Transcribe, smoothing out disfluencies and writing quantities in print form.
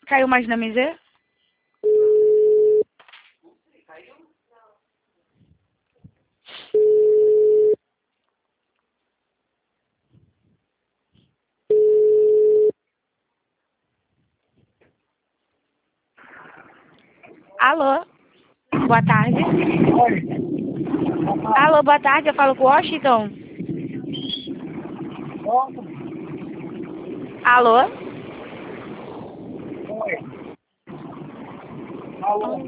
Caiu mais na mesa? Alô? Boa tarde. Alô, boa tarde. Eu falo com o Washington. Alô? Alô?